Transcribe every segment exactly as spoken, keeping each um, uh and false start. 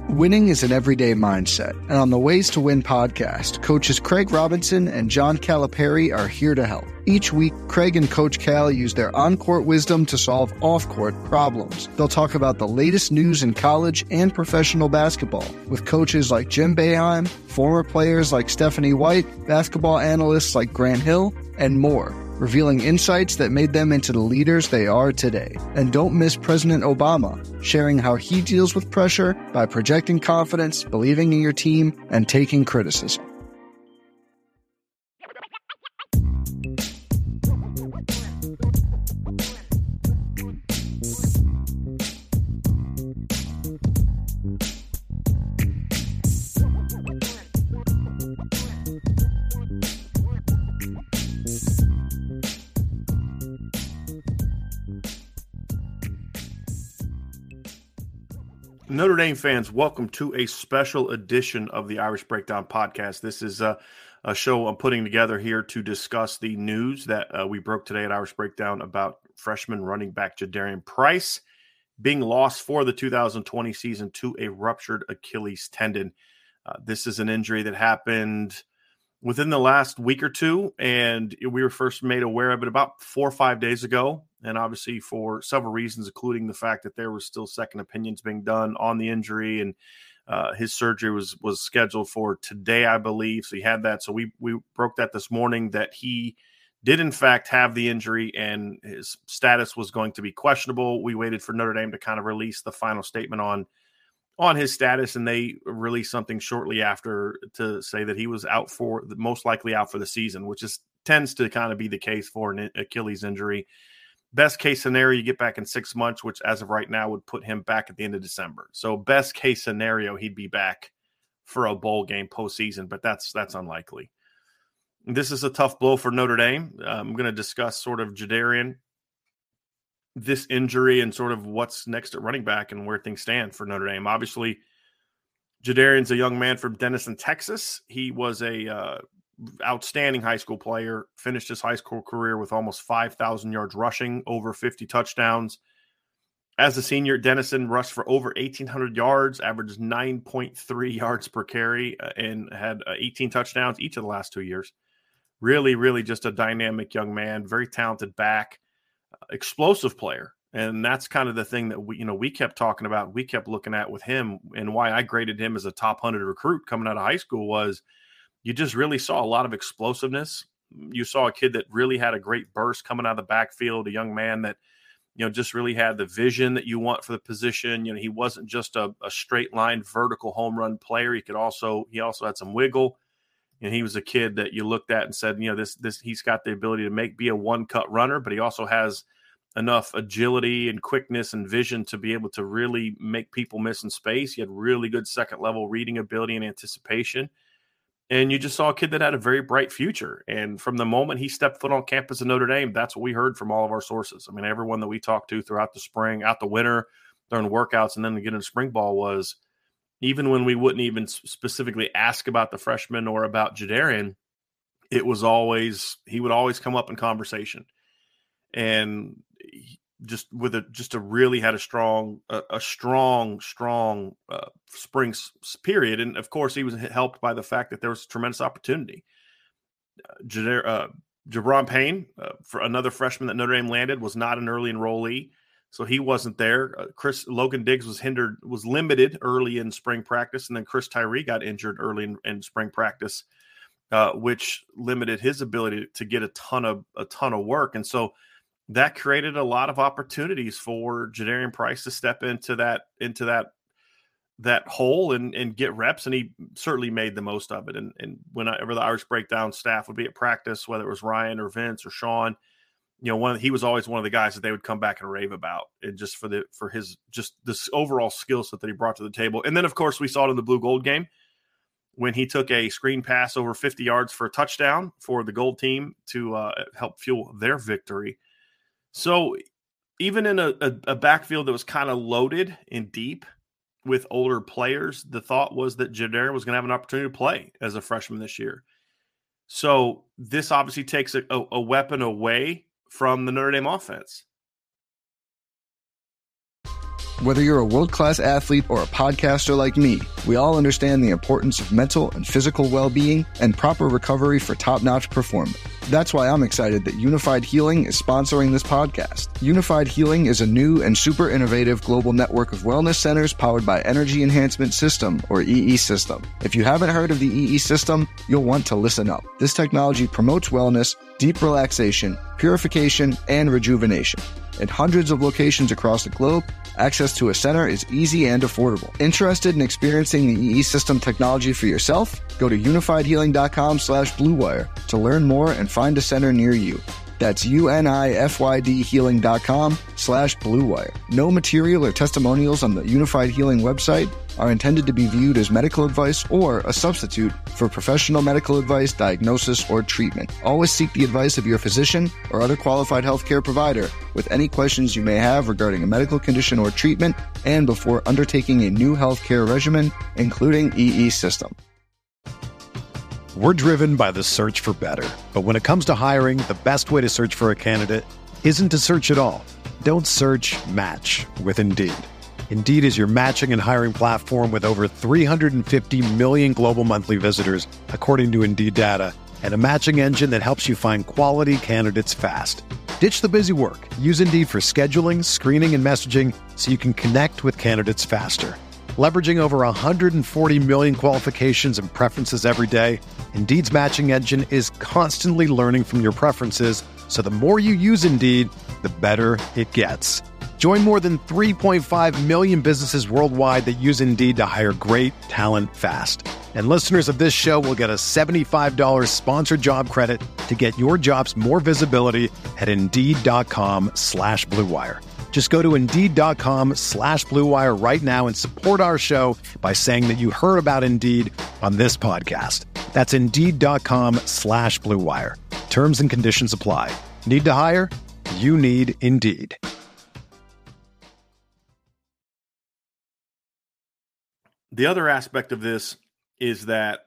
Winning is an everyday mindset, and on the Ways to Win podcast, coaches Craig Robinson and John Calipari are here to help. Each week, Craig and Coach Cal use their on-court wisdom to solve off-court problems. They'll talk about the latest news in college and professional basketball with coaches like Jim Boeheim, former players like Stephanie White, basketball analysts like Grant Hill, and more, revealing insights that made them into the leaders they are today. And don't miss President Obama, sharing how he deals with pressure by projecting confidence, believing in your team, and taking criticism. Notre Dame fans, welcome to a special edition of the Irish Breakdown podcast. This is a, a show I'm putting together here to discuss the news that uh, we broke today at Irish Breakdown about freshman running back Jadarian Price being lost for the two thousand twenty season to a ruptured Achilles tendon. Uh, this is an injury that happened within the last week or two, and we were first made aware of it about four or five days ago. And obviously for several reasons, including the fact that there were still second opinions being done on the injury, and uh, his surgery was was scheduled for today, I believe. So he had that. So we we broke that this morning that he did in fact have the injury and his status was going to be questionable. We waited for Notre Dame to kind of release the final statement on on his status, and they released something shortly after to say that he was out for most likely out for the season, which is tends to kind of be the case for an Achilles injury. Best case scenario, you get back in six months, which as of right now would put him back at the end of December. So best case scenario, he'd be back for a bowl game postseason, but that's that's unlikely. This is a tough blow for Notre Dame. Uh, I'm going to discuss sort of Jadarian, this injury, and sort of what's next at running back and where things stand for Notre Dame. Obviously, Jadarian's a young man from Denison, Texas. He was a uh, outstanding high school player, finished his high school career with almost five thousand yards rushing, over fifty touchdowns. As a senior at Denison, rushed for over eighteen hundred yards, averaged nine point three yards per carry, uh, and had uh, eighteen touchdowns each of the last two years. Really, really just a dynamic young man, very talented back, uh, explosive player. And that's kind of the thing that we, you know, we kept talking about, we kept looking at with him, and why I graded him as a top one hundred recruit coming out of high school was you just really saw a lot of explosiveness. You saw a kid that really had a great burst coming out of the backfield, a young man that, you know, just really had the vision that you want for the position. You know, he wasn't just a, a straight line vertical home run player. He could also, he also had some wiggle. And he was a kid that you looked at and said, you know, this, this, he's got the ability to make, be a one cut runner, but he also has enough agility and quickness and vision to be able to really make people miss in space. He had really good second level reading ability and anticipation. And you just saw a kid that had a very bright future. And from the moment he stepped foot on campus in Notre Dame, that's what we heard from all of our sources. I mean, everyone that we talked to throughout the spring, out the winter, during workouts, and then to get into spring ball was, even when we wouldn't even specifically ask about the freshman or about Jadarian, it was always, he would always come up in conversation. And he, just with a just a really had a strong a, a strong strong uh, spring s- period, and of course he was helped by the fact that there was tremendous opportunity. Uh, Jadar, uh, Jabron Payne, uh, for another freshman that Notre Dame landed, was not an early enrollee, so he wasn't there. Uh, Chris Logan Diggs was hindered, was limited early in spring practice, and then Chris Tyree got injured early in, in spring practice, uh, which limited his ability to get a ton of a ton of work, and so that created a lot of opportunities for Jadarian Price to step into that into that that hole and, and get reps, and he certainly made the most of it. And, and whenever the Irish Breakdown staff would be at practice, whether it was Ryan or Vince or Sean, you know, one he was always one of the guys that they would come back and rave about, and just for the for his just this overall skill set that he brought to the table. And then, of course, we saw it in the Blue Gold game when he took a screen pass over fifty yards for a touchdown for the Gold team to uh, help fuel their victory. So even in a, a, a backfield that was kind of loaded and deep with older players, the thought was that Jadarian was going to have an opportunity to play as a freshman this year. So this obviously takes a, a, a weapon away from the Notre Dame offense. Whether you're a world-class athlete or a podcaster like me, we all understand the importance of mental and physical well-being and proper recovery for top-notch performance. That's why I'm excited that Unified Healing is sponsoring this podcast. Unified Healing is a new and super innovative global network of wellness centers powered by Energy Enhancement System, or E E System. If you haven't heard of the E E System, you'll want to listen up. This technology promotes wellness, deep relaxation, purification, and rejuvenation. In hundreds of locations across the globe, access to a center is easy and affordable. Interested in experiencing the E E System technology for yourself? Go to unifiedhealing.com slash bluewire to learn more and find a center near you. That's U-N-I-F-Y-D healing.com slash bluewire. No material or testimonials on the Unified Healing website are intended to be viewed as medical advice or a substitute for professional medical advice, diagnosis, or treatment. Always seek the advice of your physician or other qualified healthcare provider with any questions you may have regarding a medical condition or treatment and before undertaking a new healthcare regimen, including E E System. We're driven by the search for better. But when it comes to hiring, the best way to search for a candidate isn't to search at all. Don't search, match with Indeed. Indeed is your matching and hiring platform with over three hundred fifty million global monthly visitors, according to Indeed data, and a matching engine that helps you find quality candidates fast. Ditch the busy work. Use Indeed for scheduling, screening, and messaging so you can connect with candidates faster. Leveraging over one hundred forty million qualifications and preferences every day, Indeed's matching engine is constantly learning from your preferences, so the more you use Indeed, the better it gets. Join more than three point five million businesses worldwide that use Indeed to hire great talent fast. And listeners of this show will get a seventy-five dollars sponsored job credit to get your jobs more visibility at Indeed.com slash Blue Wire. Just go to Indeed.com slash Blue Wire right now and support our show by saying that you heard about Indeed on this podcast. That's Indeed.com slash Blue Wire. Terms and conditions apply. Need to hire? You need Indeed. The other aspect of this is that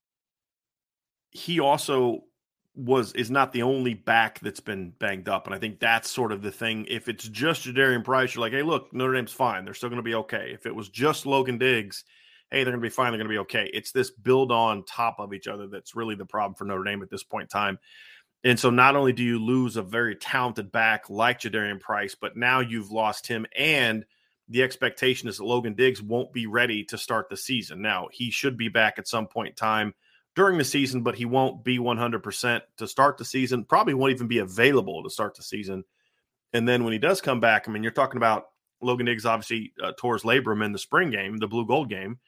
he also was is not the only back that's been banged up. And I think that's sort of the thing. If it's just Jadarian Price, you're like, hey, look, Notre Dame's fine. They're still going to be okay. If it was just Logan Diggs, hey, they're going to be fine. They're going to be okay. It's this build on top of each other that's really the problem for Notre Dame at this point in time. And so not only do you lose a very talented back like Jadarian Price, but now you've lost him, and the expectation is that Logan Diggs won't be ready to start the season. Now, he should be back at some point in time during the season, but he won't be one hundred percent to start the season. Probably won't even be available to start the season. And then when he does come back, I mean, you're talking about Logan Diggs obviously uh, tore his labrum in the spring game, the blue gold game.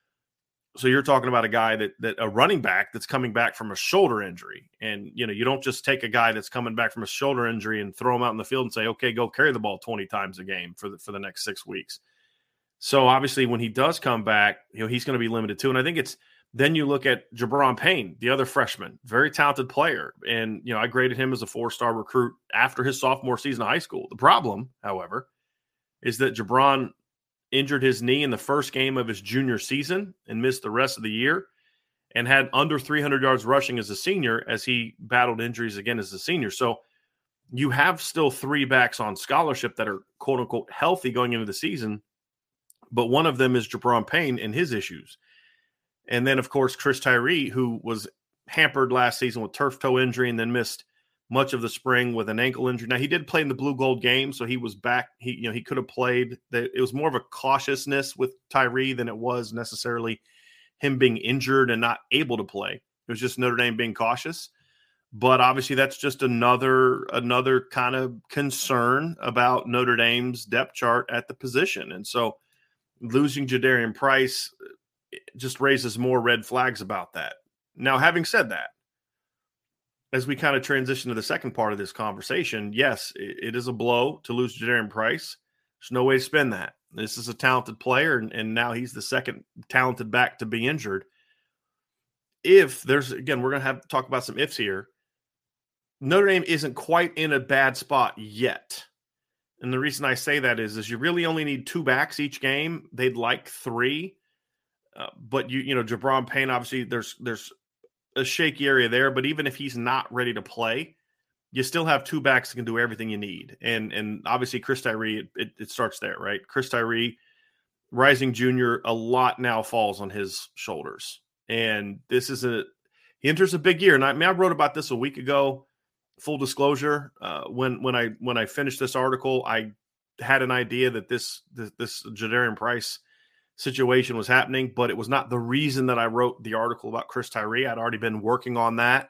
So you're talking about a guy that that a running back that's coming back from a shoulder injury. And, you know, you don't just take a guy that's coming back from a shoulder injury and throw him out in the field and say, okay, go carry the ball twenty times a game for the, for the next six weeks. So obviously when he does come back, you know, he's going to be limited too. And I think it's, then you look at Jabron Payne, the other freshman, very talented player. And, you know, I graded him as a four-star recruit after his sophomore season of high school. The problem, however, is that Jabron injured his knee in the first game of his junior season and missed the rest of the year, and had under three hundred yards rushing as a senior as he battled injuries again as a senior. So you have still three backs on scholarship that are quote-unquote healthy going into the season, but one of them is Jabron Payne and his issues. And then, of course, Chris Tyree, who was hampered last season with turf toe injury and then missed much of the spring with an ankle injury. Now, he did play in the blue gold game, so he was back. He, you know, he could have played. It was more of a cautiousness with Tyree than it was necessarily him being injured and not able to play. It was just Notre Dame being cautious. But obviously, that's just another another kind of concern about Notre Dame's depth chart at the position. And so losing Jadarian Price just raises more red flags about that. Now, having said that, as we kind of transition to the second part of this conversation, yes, it, it is a blow to lose Jadarian Price. There's no way to spin that. This is a talented player, and, and now he's the second talented back to be injured. If there's, again, we're going to have to talk about some ifs here. Notre Dame isn't quite in a bad spot yet. And the reason I say that is, is you really only need two backs each game. They'd like three. Uh, but, you you know, Jabron Payne, obviously there's there's a shaky area there. But even if he's not ready to play, you still have two backs that can do everything you need. And and obviously Chris Tyree, it, it, it starts there, right? Chris Tyree, rising junior, a lot now falls on his shoulders. And this is a – he enters a big year. And I, I mean, I wrote about this a week ago, full disclosure. Uh, when when I when I finished this article, I had an idea that this this, this Jadarian Price situation was happening, but it was not the reason that I wrote the article about Chris Tyree. I'd already been working on that.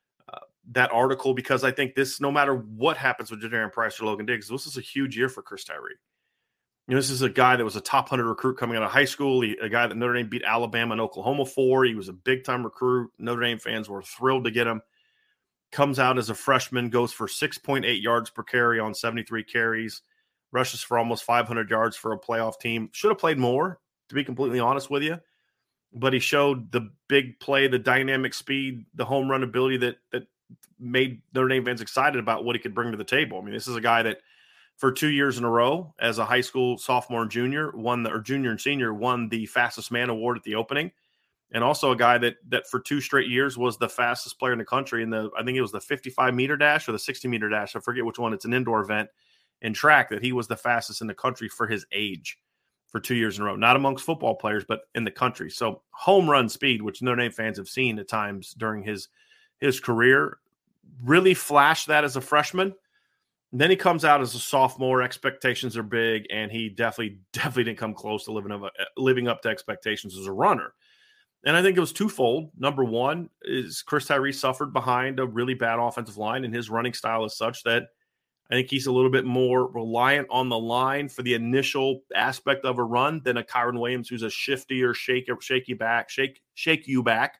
that article because I think this, no matter what happens with Jadarian Price or Logan Diggs, this is a huge year for Chris Tyree. You know, this is a guy that was a top one hundred recruit coming out of high school, he, a guy that Notre Dame beat Alabama and Oklahoma for. He was a big-time recruit. Notre Dame fans were thrilled to get him. Comes out as a freshman, goes for six point eight yards per carry on seventy-three carries, rushes for almost five hundred yards for a playoff team. Should have played more, to be completely honest with you. But he showed the big play, the dynamic speed, the home run ability that that made Notre Dame fans excited about what he could bring to the table. I mean, this is a guy that for two years in a row as a high school sophomore and junior won the, or junior and senior won the fastest man award at the opening. And also a guy that, that for two straight years was the fastest player in the country in the, I think it was the fifty-five meter dash or the sixty meter dash. I forget which one. It's an indoor event in track that he was the fastest in the country for his age for two years in a row, not amongst football players, but in the country. So home run speed, which Notre Dame fans have seen at times during his, his career, really flashed that as a freshman. And then he comes out as a sophomore. Expectations are big, and he definitely, definitely didn't come close to living up, living up to expectations as a runner. And I think it was twofold. Number one is Chris Tyree suffered behind a really bad offensive line, and his running style is such that I think he's a little bit more reliant on the line for the initial aspect of a run than a Kyron Williams, who's a shiftier, shake, shaky back, shake, shake you back.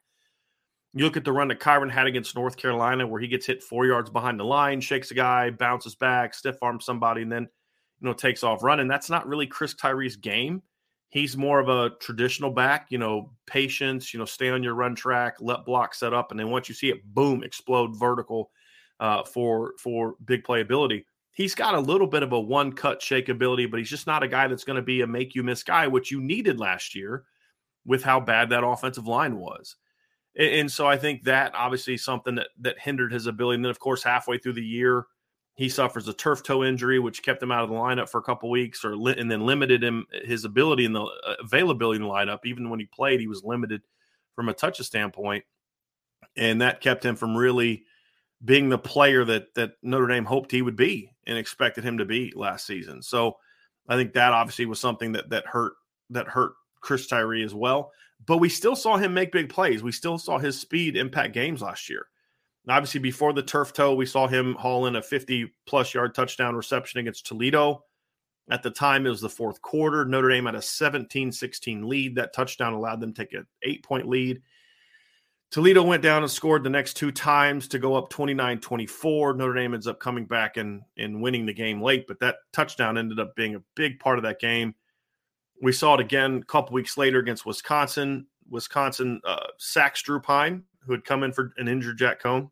You look at the run that Kyron had against North Carolina, where he gets hit four yards behind the line, shakes a guy, bounces back, stiff arms somebody, and then you know takes off running. That's not really Chris Tyree's game. He's more of a traditional back, you know, patience, you know, stay on your run track, let block set up, and then once you see it, boom, explode vertical uh, for for big playability. He's got a little bit of a one-cut shake ability, but he's just not a guy that's going to be a make-you-miss guy, which you needed last year with how bad that offensive line was. And, and so I think that obviously is something that, that hindered his ability. And then, of course, halfway through the year, he suffers a turf toe injury, which kept him out of the lineup for a couple weeks, or li- and then limited him his ability and the uh, availability in the lineup. Even when he played, he was limited from a touches standpoint, and that kept him from really being the player that that Notre Dame hoped he would be and expected him to be last season. So I think that obviously was something that that hurt that hurt Chris Tyree as well. But we still saw him make big plays. We still saw his speed impact games last year. Obviously, before the turf toe, we saw him haul in a fifty-plus yard touchdown reception against Toledo. At the time, it was the fourth quarter. Notre Dame had a seventeen sixteen lead. That touchdown allowed them to take an eight-point lead. Toledo went down and scored the next two times to go up twenty-nine twenty-four. Notre Dame ends up coming back and, and winning the game late, but that touchdown ended up being a big part of that game. We saw it again a couple weeks later against Wisconsin. Wisconsin uh, sacks Drew Pine, who had come in for an injured Jack Cohn,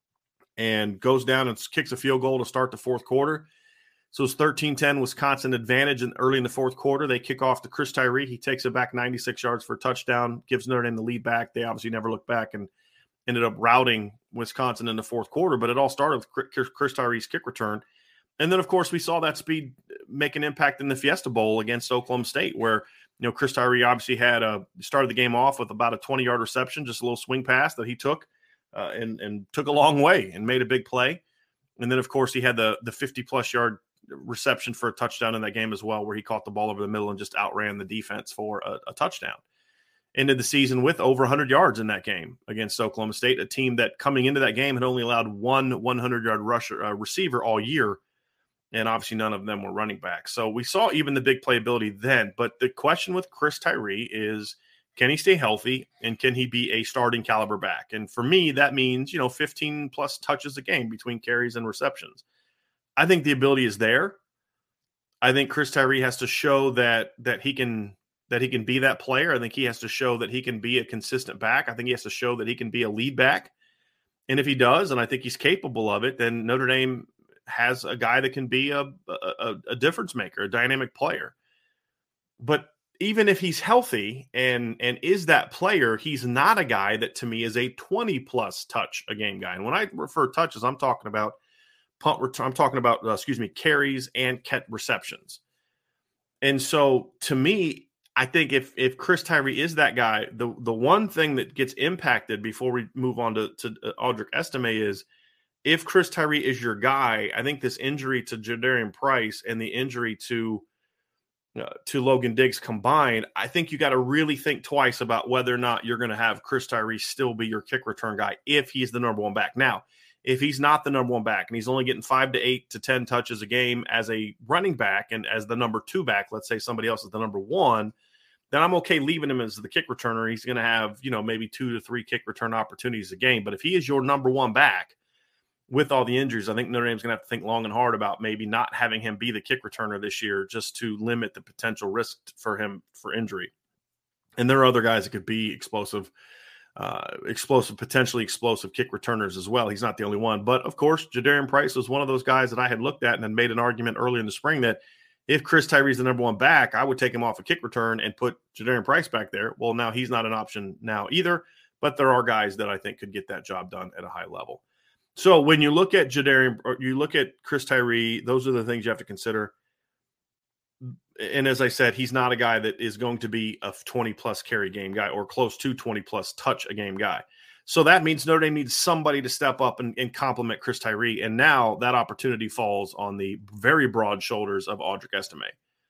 and goes down and kicks a field goal to start the fourth quarter. So it's thirteen ten Wisconsin advantage, and early in the fourth quarter, they kick off to Chris Tyree. He takes it back ninety-six yards for a touchdown, gives Notre Dame the lead back. They obviously never looked back and ended up routing Wisconsin in the fourth quarter, but it all started with Chris Tyree's kick return. And then, of course, we saw that speed make an impact in the Fiesta Bowl against Oklahoma State, where you know Chris Tyree obviously had a started the game off with about a twenty-yard reception, just a little swing pass that he took uh, and and took a long way and made a big play. And then, of course, he had the the fifty-plus yard reception for a touchdown in that game as well, where he caught the ball over the middle and just outran the defense for a, a touchdown. Ended the season with over one hundred yards in that game against Oklahoma State, a team that coming into that game had only allowed one hundred-yard rusher uh, receiver all year. And obviously none of them were running back. So we saw even the big playability then. But the question with Chris Tyree is, can he stay healthy and can he be a starting caliber back? And for me, that means, you know, fifteen plus touches a game between carries and receptions. I think the ability is there. I think Chris Tyree has to show that that he can that he can be that player. I think he has to show that he can be a consistent back. I think he has to show that he can be a lead back. And if he does, and I think he's capable of it, then Notre Dame has a guy that can be a, a, a difference maker, a dynamic player. But even if he's healthy and, and is that player, he's not a guy that to me is a twenty plus touch a game guy. And when I refer to touches, I'm talking about punt return. I'm talking about, uh, excuse me, carries and catch receptions. And so to me, I think if if Chris Tyree is that guy, the the one thing that gets impacted before we move on to, to Audric Estime is if Chris Tyree is your guy, I think this injury to Jadarian Price and the injury to uh, to Logan Diggs combined, I think you got to really think twice about whether or not you're going to have Chris Tyree still be your kick return guy if he's the number one back. Now, if he's not the number one back and he's only getting five to eight to ten touches a game as a running back and as the number two back, let's say somebody else is the number one, then I'm okay leaving him as the kick returner. He's going to have, you know, maybe two to three kick return opportunities a game. But if he is your number one back with all the injuries, I think Notre Dame's going to have to think long and hard about maybe not having him be the kick returner this year just to limit the potential risk for him for injury. And there are other guys that could be explosive, uh, explosive, potentially explosive kick returners as well. He's not the only one. But, of course, Jadarian Price was one of those guys that I had looked at and had made an argument earlier in the spring that if Chris Tyree's the number one back, I would take him off a kick return and put Jadarian Price back there. Well, now he's not an option now either, but there are guys that I think could get that job done at a high level. So when you look at Jadarian, or you look at Chris Tyree, those are the things you have to consider. And as I said, he's not a guy that is going to be a twenty-plus carry game guy or close to twenty-plus touch a game guy. So that means Notre Dame needs somebody to step up and, and complement Chris Tyree. And now that opportunity falls on the very broad shoulders of Audric Estime.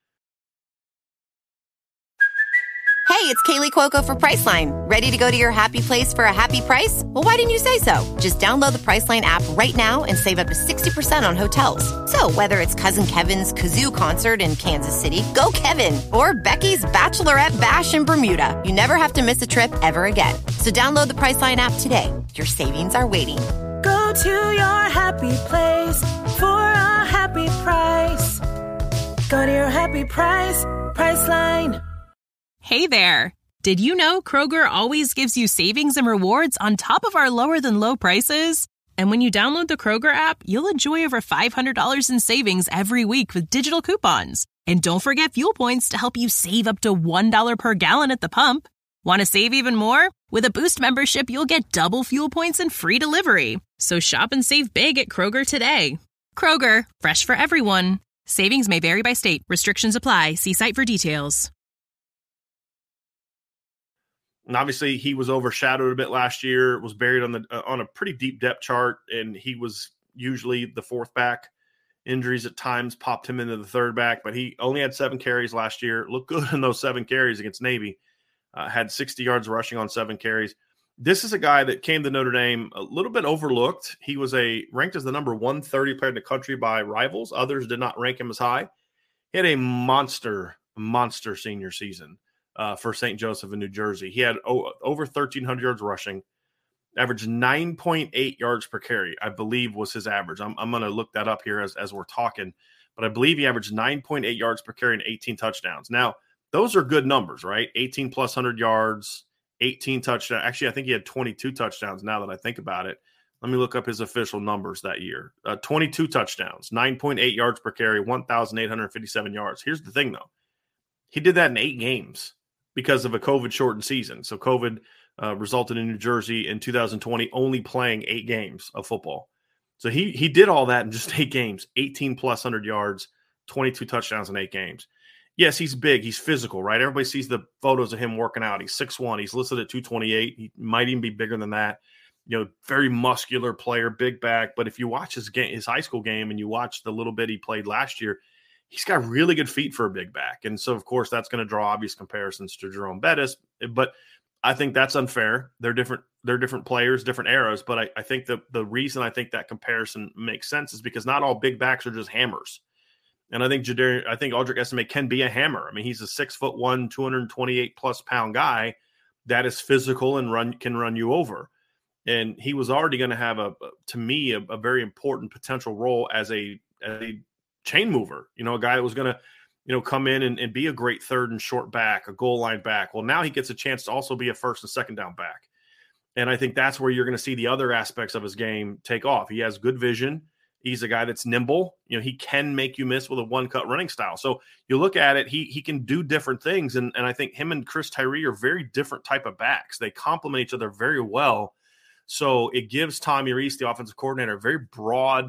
Hey, it's Kaylee Cuoco for Priceline. Ready to go to your happy place for a happy price? Well, why didn't you say so? Just download the Priceline app right now and save up to sixty percent on hotels. So whether it's Cousin Kevin's Kazoo Concert in Kansas City, go Kevin, or Becky's Bachelorette Bash in Bermuda, you never have to miss a trip ever again. So download the Priceline app today. Your savings are waiting. Go to your happy place for a happy price. Go to your happy price, Priceline. Hey there! Did you know Kroger always gives you savings and rewards on top of our lower-than-low prices? And when you download the Kroger app, you'll enjoy over five hundred dollars in savings every week with digital coupons. And don't forget fuel points to help you save up to one dollar per gallon at the pump. Want to save even more? With a Boost membership, you'll get double fuel points and free delivery. So shop and save big at Kroger today. Kroger, fresh for everyone. Savings may vary by state. Restrictions apply. See site for details. And obviously, he was overshadowed a bit last year, was buried on the uh, on a pretty deep depth chart, and he was usually the fourth back. Injuries at times popped him into the third back, but he only had seven carries last year. Looked good in those seven carries against Navy. Uh, had sixty yards rushing on seven carries. This is a guy that came to Notre Dame a little bit overlooked. He was a ranked as the number one thirty player in the country by rivals. Others did not rank him as high. He had a monster, monster senior season. Uh, for Saint Joseph in New Jersey. He had o- over thirteen hundred yards rushing, averaged nine point eight yards per carry, I believe was his average. I'm, I'm going to look that up here as, as we're talking, but I believe he averaged nine point eight yards per carry and eighteen touchdowns. Now, those are good numbers, right? eighteen plus one hundred yards, eighteen touchdowns. Actually, I think he had twenty-two touchdowns now that I think about it. Let me look up his official numbers that year. Uh, twenty-two touchdowns, nine point eight yards per carry, one thousand eight hundred fifty-seven yards. Here's the thing, though. He did that in eight games. Because of a COVID-shortened season. So COVID uh, resulted in New Jersey in two thousand twenty only playing eight games of football. So he he did all that in just eight games, eighteen plus one hundred yards, twenty-two touchdowns in eight games. Yes, he's big. He's physical, right? Everybody sees the photos of him working out. He's six one. He's listed at two twenty-eight. He might even be bigger than that. You know, very muscular player, big back. But if you watch his game, his high school game and you watch the little bit he played last year, he's got really good feet for a big back. And so, of course, that's going to draw obvious comparisons to Jerome Bettis. But I think that's unfair. They're different They're different players, different eras. But I, I think the, the reason I think that comparison makes sense is because not all big backs are just hammers. And I think Jadarian, I think Audric Estime can be a hammer. I mean, he's a six foot one, two hundred twenty-eight plus pound guy that is physical and run can run you over. And he was already going to have, a, to me, a, a very important potential role as a, as a chain mover, you know, a guy that was going to, you know, come in and, and be a great third and short back, a goal line back. Well, now he gets a chance to also be a first and second down back. And I think that's where you're going to see the other aspects of his game take off. He has good vision. He's a guy that's nimble. You know, he can make you miss with a one-cut running style. So you look at it, he he can do different things. And, and I think him and Chris Tyree are very different type of backs. They complement each other very well. So it gives Tommy Rees, the offensive coordinator, a very broad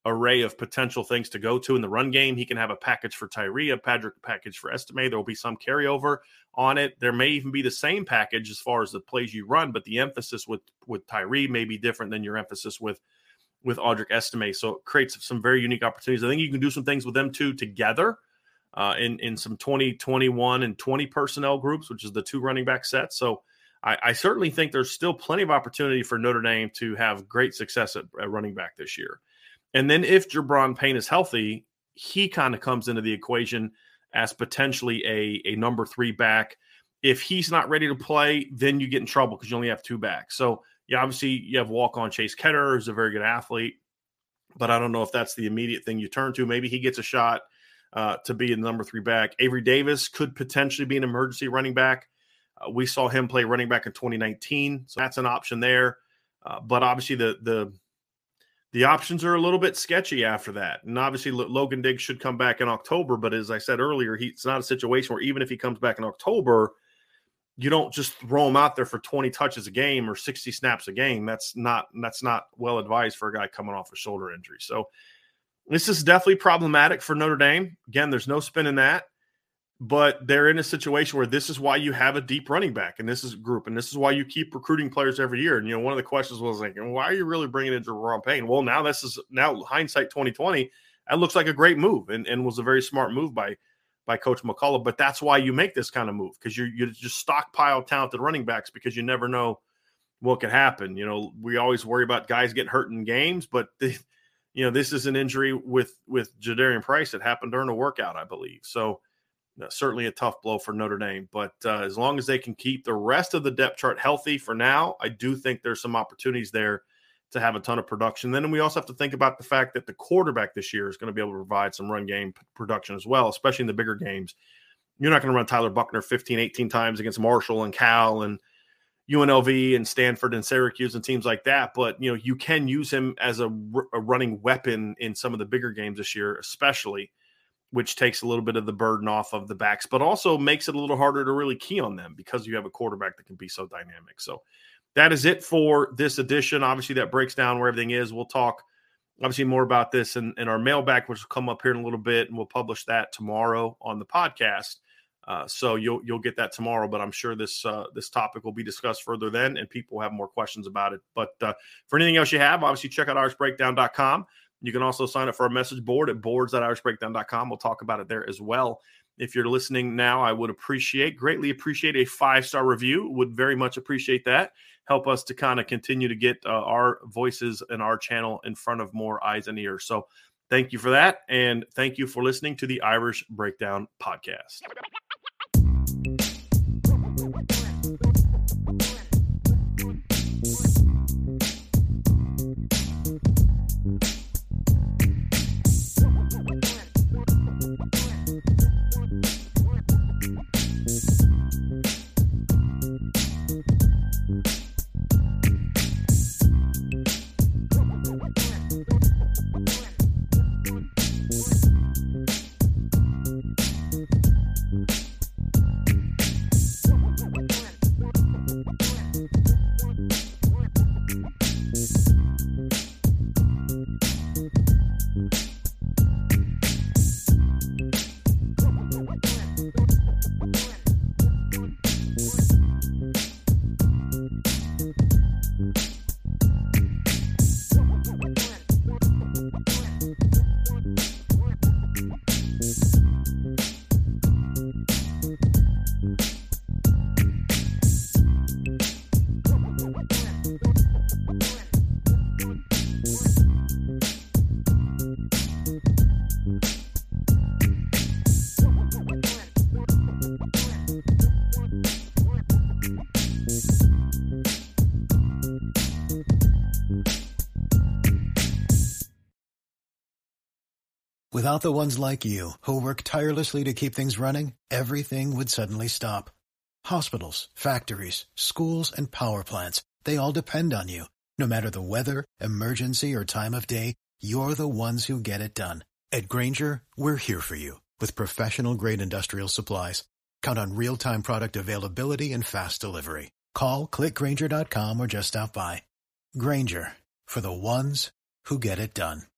array of potential things to go to in the run game. He can have a package for Tyree, a package for Estime. There will be some carryover on it. There may even be the same package as far as the plays you run, but the emphasis with, with Tyree may be different than your emphasis with, with Audric Estime. So it creates some very unique opportunities. I think you can do some things with them two together uh, in, in some twenty, twenty-one, and twenty personnel groups, which is the two running back sets. So I, I certainly think there's still plenty of opportunity for Notre Dame to have great success at, at running back this year. And then if Jabron Payne is healthy, he kind of comes into the equation as potentially a, a number three back. If he's not ready to play, then you get in trouble because you only have two backs. So, yeah, obviously you have walk-on Chase Ketter, who's a very good athlete, but I don't know if that's the immediate thing you turn to. Maybe he gets a shot uh, to be a number three back. Avery Davis could potentially be an emergency running back. Uh, we saw him play running back in twenty nineteen, so that's an option there. Uh, but obviously the the The options are a little bit sketchy after that. And obviously Logan Diggs should come back in October. But as I said earlier, he, it's not a situation where even if he comes back in October, you don't just throw him out there for twenty touches a game or sixty snaps a game. That's not, that's not well advised for a guy coming off a shoulder injury. So this is definitely problematic for Notre Dame. Again, there's no spin in that. But they're in a situation where this is why you have a deep running back, and this is a group, and this is why you keep recruiting players every year. And, you know, one of the questions was like, why are you really bringing in Jabron Payne? Well, now this is now hindsight twenty twenty. That looks like a great move and, and was a very smart move by by Coach McCullough. But that's why you make this kind of move, because you you just stockpile talented running backs because you never know what could happen. You know, we always worry about guys getting hurt in games, but the, you know, this is an injury with with Jadarian Price that happened during a workout, I believe. So. No, certainly a tough blow for Notre Dame, but uh, as long as they can keep the rest of the depth chart healthy for now, I do think there's some opportunities there to have a ton of production. Then we also have to think about the fact that the quarterback this year is going to be able to provide some run game production as well, especially in the bigger games. You're not going to run Tyler Buchner fifteen, eighteen times against Marshall and Cal and U N L V and Stanford and Syracuse and teams like that, but you know, you can use him as a, a running weapon in some of the bigger games this year, especially, which takes a little bit of the burden off of the backs, but also makes it a little harder to really key on them because you have a quarterback that can be so dynamic. So that is it for this edition. Obviously, that breaks down where everything is. We'll talk, obviously, more about this in, in our mailbag, which will come up here in a little bit, and we'll publish that tomorrow on the podcast. Uh, so you'll you'll get that tomorrow, but I'm sure this uh, this topic will be discussed further then, and people will have more questions about it. But uh, for anything else you have, obviously, check out irish breakdown dot com. You can also sign up for our message board at boards dot irish breakdown dot com. We'll talk about it there as well. If you're listening now, I would appreciate, greatly appreciate a five-star review. Would very much appreciate that. Help us to kind of continue to get uh, our voices and our channel in front of more eyes and ears. So thank you for that. And thank you for listening to the Irish Breakdown Podcast. Without the ones like you, who work tirelessly to keep things running, everything would suddenly stop. Hospitals, factories, schools, and power plants, they all depend on you. No matter the weather, emergency, or time of day, you're the ones who get it done. At Grainger, we're here for you with professional-grade industrial supplies. Count on real-time product availability and fast delivery. Call, click Grainger dot com, or just stop by. Grainger, for the ones who get it done.